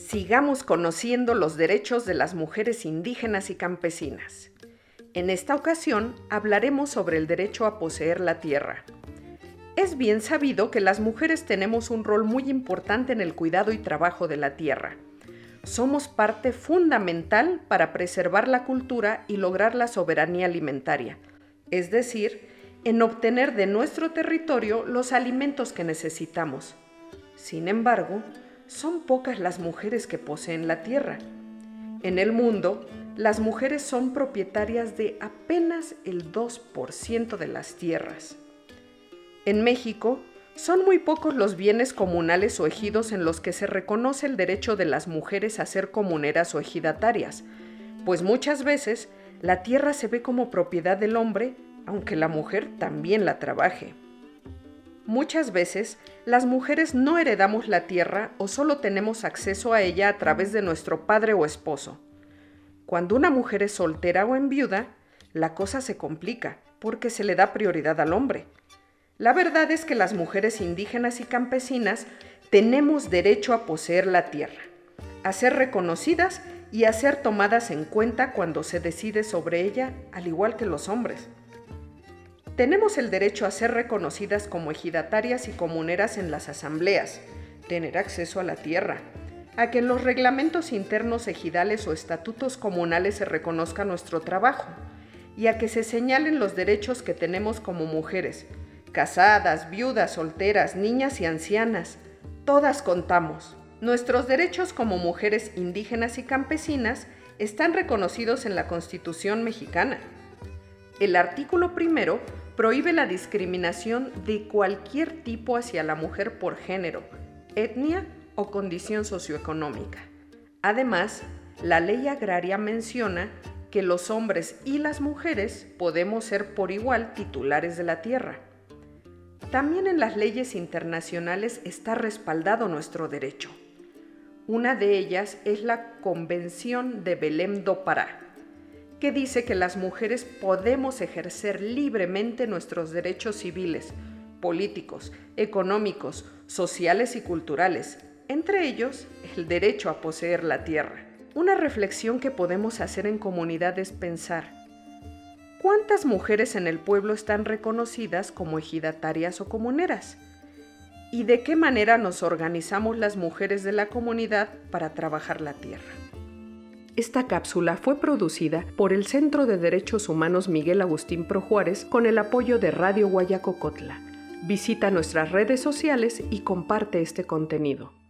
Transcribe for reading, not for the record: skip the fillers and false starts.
Sigamos conociendo los derechos de las mujeres indígenas y campesinas. En esta ocasión hablaremos sobre el derecho a poseer la tierra. Es bien sabido que las mujeres tenemos un rol muy importante en el cuidado y trabajo de la tierra. Somos parte fundamental para preservar la cultura y lograr la soberanía alimentaria, es decir, en obtener de nuestro territorio los alimentos que necesitamos. Sin embargo, son pocas las mujeres que poseen la tierra. En el mundo, las mujeres son propietarias de apenas el 2% de las tierras. En México, son muy pocos los bienes comunales o ejidos en los que se reconoce el derecho de las mujeres a ser comuneras o ejidatarias, pues muchas veces la tierra se ve como propiedad del hombre, aunque la mujer también la trabaje. Muchas veces, las mujeres no heredamos la tierra o solo tenemos acceso a ella a través de nuestro padre o esposo. Cuando una mujer es soltera o enviuda, la cosa se complica porque se le da prioridad al hombre. La verdad es que las mujeres indígenas y campesinas tenemos derecho a poseer la tierra, a ser reconocidas y a ser tomadas en cuenta cuando se decide sobre ella, al igual que los hombres. Tenemos el derecho a ser reconocidas como ejidatarias y comuneras en las asambleas, tener acceso a la tierra, a que en los reglamentos internos ejidales o estatutos comunales se reconozca nuestro trabajo y a que se señalen los derechos que tenemos como mujeres, casadas, viudas, solteras, niñas y ancianas. Todas contamos. Nuestros derechos como mujeres indígenas y campesinas están reconocidos en la Constitución mexicana. El artículo 1 prohíbe la discriminación de cualquier tipo hacia la mujer por género, etnia o condición socioeconómica. Además, la ley agraria menciona que los hombres y las mujeres podemos ser por igual titulares de la tierra. También en las leyes internacionales está respaldado nuestro derecho. Una de ellas es la Convención de Belém do Pará, que dice que las mujeres podemos ejercer libremente nuestros derechos civiles, políticos, económicos, sociales y culturales, entre ellos el derecho a poseer la tierra. Una reflexión que podemos hacer en comunidad es pensar: ¿cuántas mujeres en el pueblo están reconocidas como ejidatarias o comuneras? ¿Y de qué manera nos organizamos las mujeres de la comunidad para trabajar la tierra? Esta cápsula fue producida por el Centro de Derechos Humanos Miguel Agustín Pro Juárez con el apoyo de Radio Guayacocotla. Visita nuestras redes sociales y comparte este contenido.